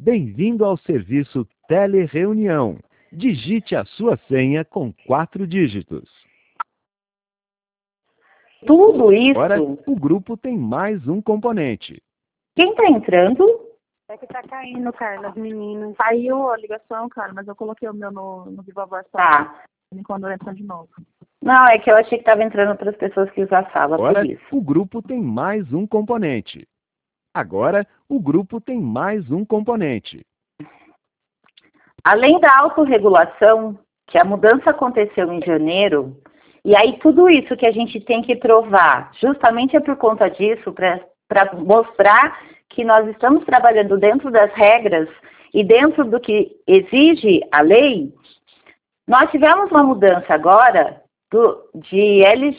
Bem-vindo ao serviço Telereunião. Digite a sua senha com 4 dígitos. Tudo isso. Agora, o grupo tem mais um componente. Quem está entrando? É que tá caindo, Carla, as meninas. Saiu a ligação, cara, mas eu coloquei o meu no Viva Voz Tá. quando entra de novo. Não, é que eu achei que estava entrando para as pessoas que usam a sala, Agora, por isso. o grupo tem mais um componente. Agora, o grupo tem mais um componente. Além da autorregulação, que a mudança aconteceu em janeiro, e aí tudo isso que a gente tem que provar, justamente é por conta disso, para mostrar que nós estamos trabalhando dentro das regras e dentro do que exige a lei, nós tivemos uma mudança agora de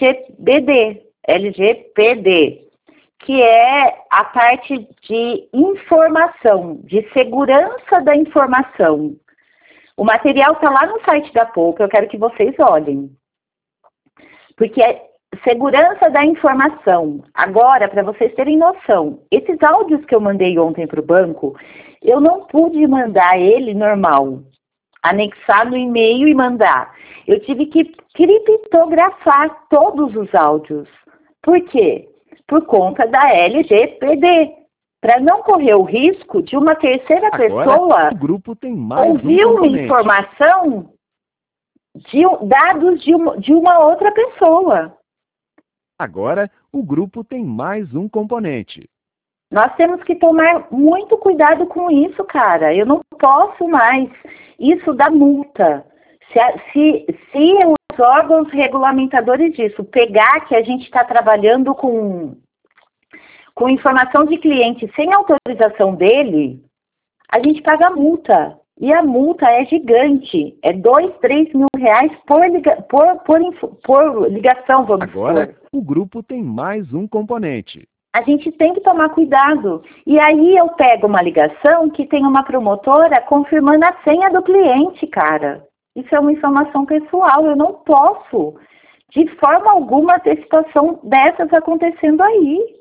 LGPD, que é a parte de informação, de segurança da informação. O material está lá no site da Poupa, eu quero que vocês olhem. Porque é segurança da informação. Agora, para vocês terem noção, esses áudios que eu mandei ontem para o banco, eu não pude mandar ele normal, anexar no e-mail e mandar. Eu tive que criptografar todos os áudios. Por quê? Por conta da LGPD. Para não correr o risco de uma terceira pessoa o grupo tem mais ouvir uma informação de dados de uma outra pessoa. Agora, o grupo tem mais um componente. Nós temos que tomar muito cuidado com isso, cara. Eu não posso mais. Isso dá multa. Se os órgãos regulamentadores disso pegar que a gente está trabalhando com informação de cliente sem autorização dele, a gente paga multa. E a multa é gigante. É 2, 3 mil reais por ligação, vamos Agora, supor. o grupo tem mais um componente. A gente tem que tomar cuidado. E aí eu pego uma ligação que tem uma promotora confirmando a senha do cliente, cara. Isso é uma informação pessoal. Eu não posso, de forma alguma, ter situação dessas acontecendo aí.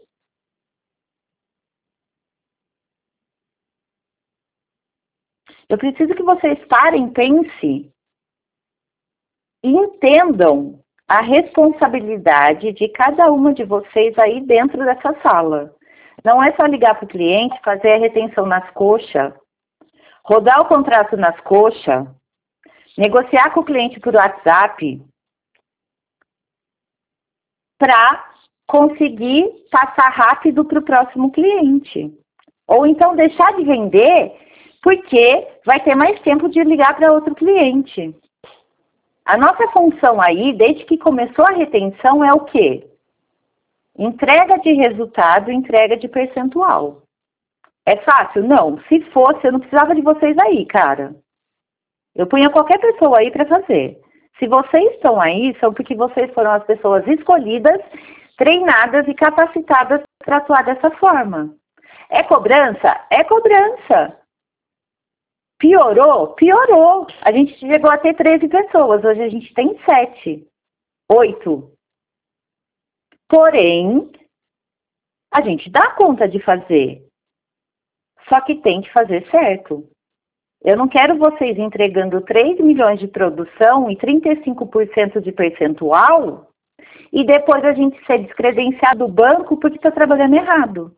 Eu preciso que vocês parem, pensem e entendam a responsabilidade de cada uma de vocês aí dentro dessa sala. Não é só ligar para o cliente, fazer a retenção nas coxas, rodar o contrato nas coxas, negociar com o cliente por WhatsApp para conseguir passar rápido para o próximo cliente. Ou então deixar de vender porque vai ter mais tempo de ligar para outro cliente. A nossa função aí, desde que começou a retenção, é o quê? Entrega de resultado, entrega de percentual. É fácil? Não. Se fosse, eu não precisava de vocês aí, cara. Eu punha qualquer pessoa aí para fazer. Se vocês estão aí, são porque vocês foram as pessoas escolhidas, treinadas e capacitadas para atuar dessa forma. É cobrança? É cobrança. Piorou? Piorou. A gente chegou a ter 13 pessoas, hoje a gente tem 7, 8. Porém, a gente dá conta de fazer. Só que tem que fazer certo. Eu não quero vocês entregando 3 milhões de produção e 35% de percentual e depois a gente ser descredenciado do banco porque está trabalhando errado.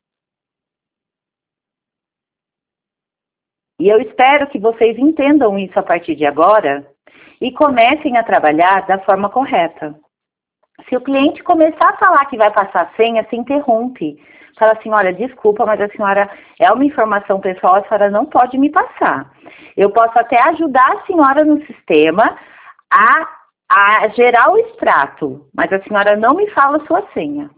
E eu espero que vocês entendam isso a partir de agora e comecem a trabalhar da forma correta. Se o cliente começar a falar que vai passar a senha, se interrompe. Fala assim, olha, desculpa, mas a senhora é uma informação pessoal, a senhora não pode me passar. Eu posso até ajudar a senhora no sistema a gerar o extrato, mas a senhora não me fala a sua senha.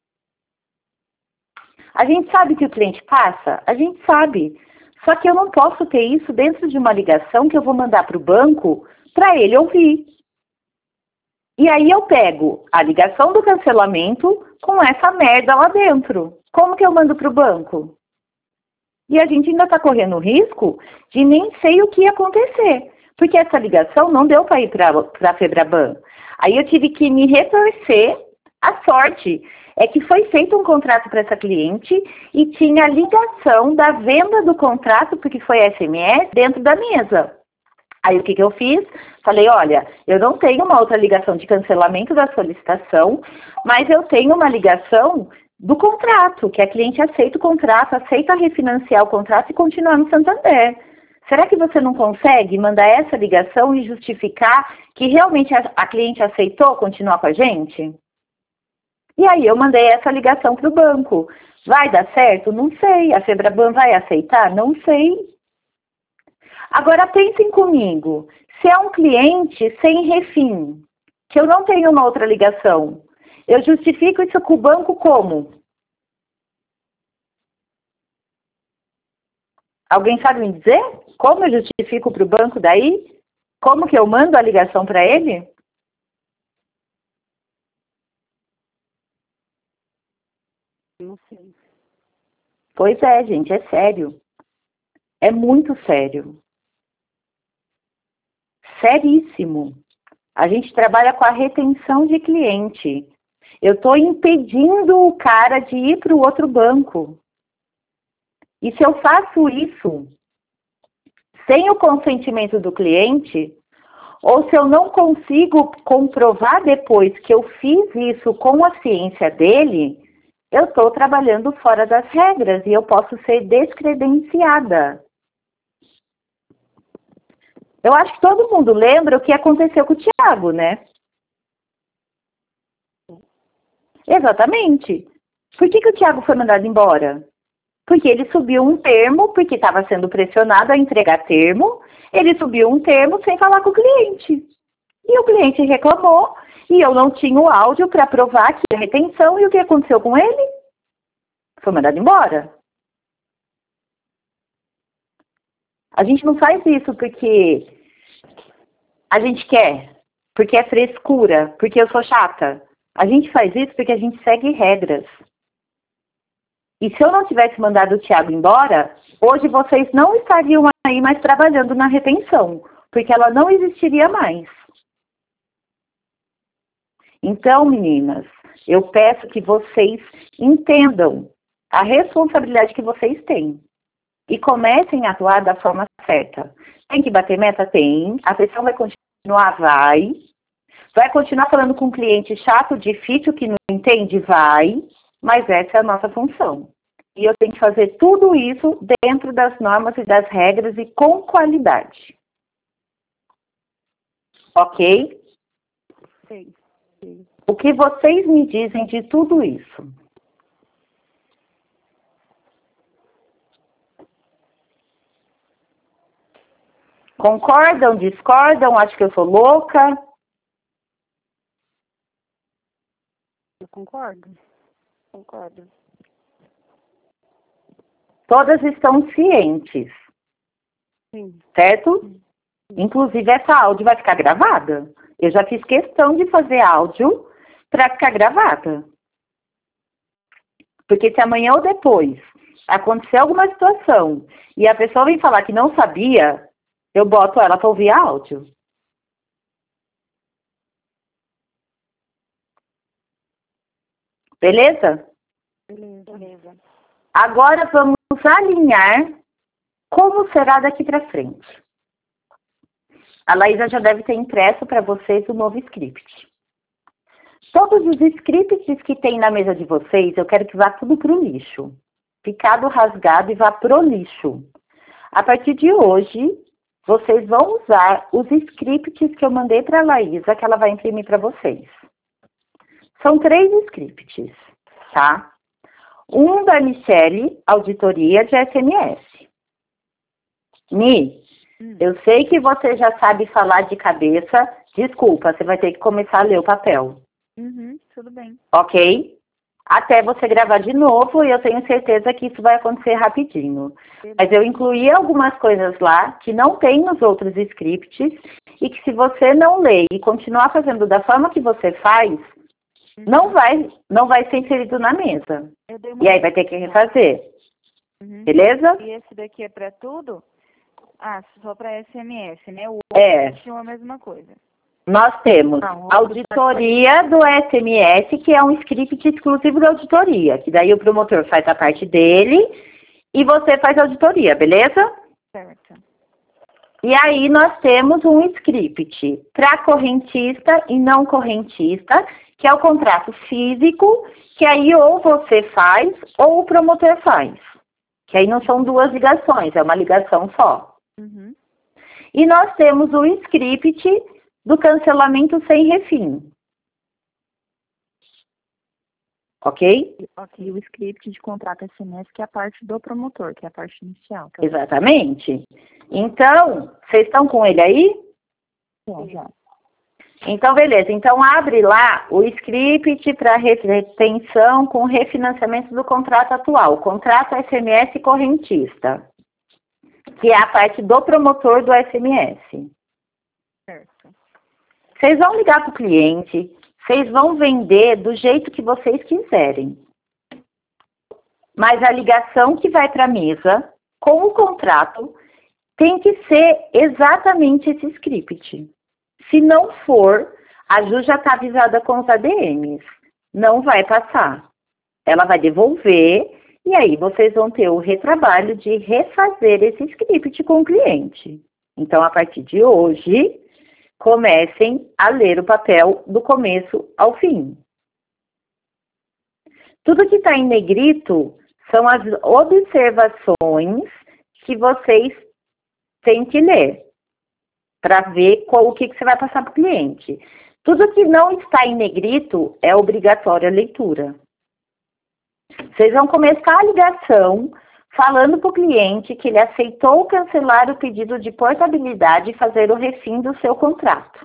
A gente sabe que o cliente passa? A gente sabe. Só que eu não posso ter isso dentro de uma ligação que eu vou mandar para o banco para ele ouvir. E aí eu pego a ligação do cancelamento com essa merda lá dentro. Como que eu mando para o banco? E a gente ainda está correndo o risco de nem sei o que ia acontecer. Porque essa ligação não deu para ir para a Febraban. Aí eu tive que me retorcer a sorte. é que foi feito um contrato para essa cliente e tinha a ligação da venda do contrato, porque foi SMS, dentro da mesa. Aí o que eu fiz? Falei, olha, eu não tenho uma outra ligação de cancelamento da solicitação, mas eu tenho uma ligação do contrato, que a cliente aceita o contrato, aceita refinanciar o contrato e continuar no Santander. Será que você não consegue mandar essa ligação e justificar que realmente a cliente aceitou continuar com a gente? E aí eu mandei essa ligação para o banco. Vai dar certo? Não sei. A Febraban vai aceitar? Não sei. Agora pensem comigo. Se é um cliente sem refim, que eu não tenho uma outra ligação, eu justifico isso com o banco como? Alguém sabe me dizer? Como eu justifico para o banco daí? Como que eu mando a ligação para ele? Não sei. Pois é, gente, é sério. É muito sério. Seríssimo. A gente trabalha com a retenção de cliente. Eu estou impedindo o cara de ir para o outro banco. E se eu faço isso sem o consentimento do cliente, ou se eu não consigo comprovar depois que eu fiz isso com a ciência dele, eu estou trabalhando fora das regras e eu posso ser descredenciada. Eu acho que todo mundo lembra o que aconteceu com o Thiago, né? Exatamente. Por que o Thiago foi mandado embora? Porque ele subiu um termo, porque estava sendo pressionado a entregar termo, ele subiu um termo sem falar com o cliente. E o cliente reclamou, e eu não tinha o áudio para provar que a retenção, e o que aconteceu com ele? Foi mandado embora. A gente não faz isso porque a gente quer, porque é frescura, porque eu sou chata. A gente faz isso porque a gente segue regras. E se eu não tivesse mandado o Thiago embora, hoje vocês não estariam aí mais trabalhando na retenção, porque ela não existiria mais. Então, meninas, eu peço que vocês entendam a responsabilidade que vocês têm e comecem a atuar da forma certa. Tem que bater meta? Tem. A pressão vai continuar? Vai. Vai continuar falando com um cliente chato, difícil, que não entende? Vai. Mas essa é a nossa função. E eu tenho que fazer tudo isso dentro das normas e das regras e com qualidade. Ok? Sim. Sim. O que vocês me dizem de tudo isso? Concordam? Discordam? Acham que eu sou louca? Eu concordo. Concordo. Todas estão cientes, Sim. certo? Inclusive, essa áudio vai ficar gravada. Eu já fiz questão de fazer áudio para ficar gravada. Porque se amanhã ou depois acontecer alguma situação e a pessoa vem falar que não sabia, eu boto ela para ouvir áudio. Beleza? Beleza. Agora vamos alinhar como será daqui para frente. A Laísa já deve ter impresso para vocês o novo script. Todos os scripts que tem na mesa de vocês, eu quero que vá tudo para o lixo. Picado, rasgado e vá pro lixo. A partir de hoje, vocês vão usar os scripts que eu mandei para a Laísa, que ela vai imprimir para vocês. São 3 scripts, tá? Um da Michele, auditoria de SMS. Mi, eu sei que você já sabe falar de cabeça. Desculpa, você vai ter que começar a ler o papel. Tudo bem. Ok? Até você gravar de novo e eu tenho certeza que isso vai acontecer rapidinho. Mas eu incluí algumas coisas lá que não tem nos outros scripts e que se você não ler e continuar fazendo da forma que você faz, não vai ser inserido na mesa. E aí vai ter que refazer. Beleza? E esse daqui é para tudo? Ah, só para SMS, né? O outro É. tinha a mesma coisa. Nós temos Não, auditoria do SMS, que é um script exclusivo da auditoria, que daí o promotor faz a parte dele e você faz a auditoria, beleza? Certo. E aí nós temos um script para correntista e não correntista, que é o contrato físico, que aí ou você faz ou o promotor faz. Que aí não são duas ligações, é uma ligação só. Uhum. E nós temos o script do cancelamento sem refim. Ok? Ok, o script de contrato SMS, que é a parte do promotor, que é a parte inicial. Exatamente. Então, vocês estão com ele aí? Já. Então, beleza. Então, abre lá o script para retenção com refinanciamento do contrato atual. Contrato SMS correntista, que é a parte do promotor do SMS. Certo. Vocês vão ligar para o cliente, vocês vão vender do jeito que vocês quiserem. Mas a ligação que vai para a mesa com o contrato tem que ser exatamente esse script. Se não for, a Ju já está avisada com os ADMs. Não vai passar. Ela vai devolver e aí vocês vão ter o retrabalho de refazer esse script com o cliente. Então, a partir de hoje, comecem a ler o papel do começo ao fim. Tudo que está em negrito são as observações que vocês têm que ler para ver o que você vai passar para o cliente. Tudo que não está em negrito é obrigatória a leitura. Vocês vão começar a ligação falando para o cliente que ele aceitou cancelar o pedido de portabilidade e fazer o refim do seu contrato.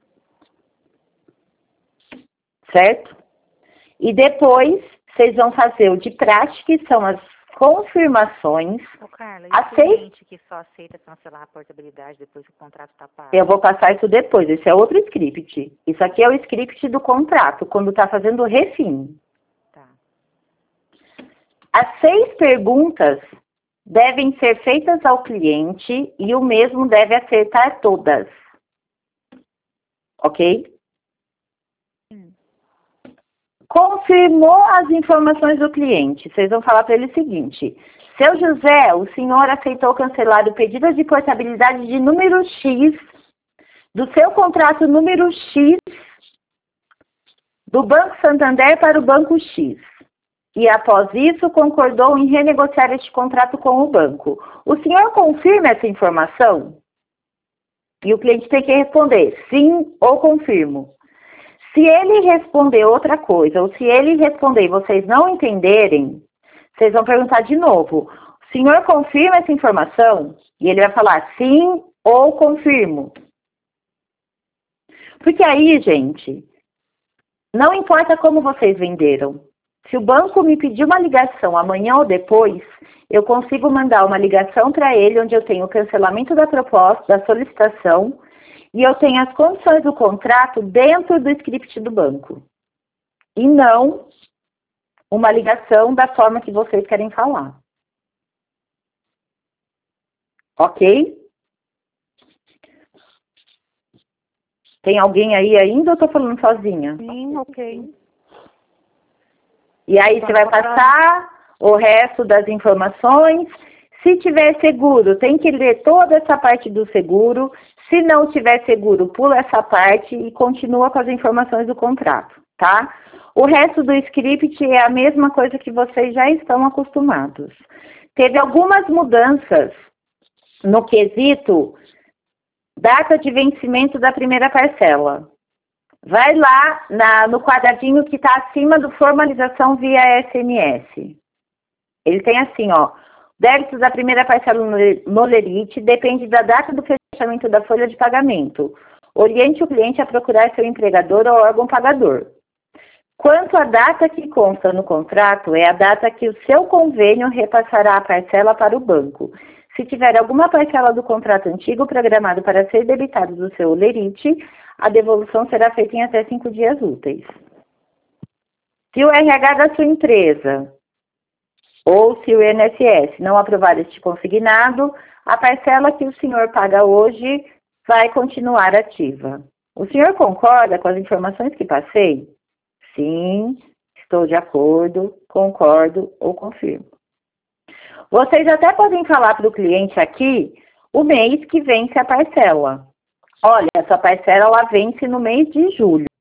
Certo? E depois, vocês vão fazer o de prática, que são as confirmações. Ô, Carla, e o cliente que só aceita cancelar a portabilidade depois que o contrato está pago? Eu vou passar isso depois, esse é outro script. Isso aqui é o script do contrato, quando está fazendo o refim. Tá. As 6 perguntas devem ser feitas ao cliente e o mesmo deve acertar todas. Ok? Confirmou as informações do cliente. Vocês vão falar para ele o seguinte: seu José, o senhor aceitou cancelar o pedido de portabilidade de número X do seu contrato número X do Banco Santander para o Banco X. E após isso, concordou em renegociar este contrato com o banco. O senhor confirma essa informação? E o cliente tem que responder sim ou confirmo. Se ele responder outra coisa, ou se ele responder e vocês não entenderem, vocês vão perguntar de novo: o senhor confirma essa informação? E ele vai falar sim ou confirmo. Porque aí, gente, não importa como vocês venderam. Se o banco me pedir uma ligação amanhã ou depois, eu consigo mandar uma ligação para ele onde eu tenho o cancelamento da proposta, da solicitação, e eu tenho as condições do contrato dentro do script do banco. E não uma ligação da forma que vocês querem falar. Ok? Tem alguém aí ainda ou estou falando sozinha? Sim, ok. E aí você vai passar o resto das informações. Se tiver seguro, tem que ler toda essa parte do seguro. Se não tiver seguro, pula essa parte e continua com as informações do contrato, tá? O resto do script é a mesma coisa que vocês já estão acostumados. Teve algumas mudanças no quesito data de vencimento da primeira parcela. Vai lá no quadradinho que está acima do formalização via SMS. Ele tem assim, ó: débitos da primeira parcela no Lerite depende da data do fechamento da folha de pagamento. Oriente o cliente a procurar seu empregador ou órgão pagador. Quanto à data que consta no contrato, é a data que o seu convênio repassará a parcela para o banco. Se tiver alguma parcela do contrato antigo programado para ser debitado do seu Lerite, a devolução será feita em até 5 dias úteis. Se o RH da sua empresa ou se o INSS não aprovar este consignado, a parcela que o senhor paga hoje vai continuar ativa. O senhor concorda com as informações que passei? Sim, estou de acordo, concordo ou confirmo. Vocês até podem falar para o cliente aqui o mês que vence a parcela. Olha, essa parcela ela vence no mês de julho.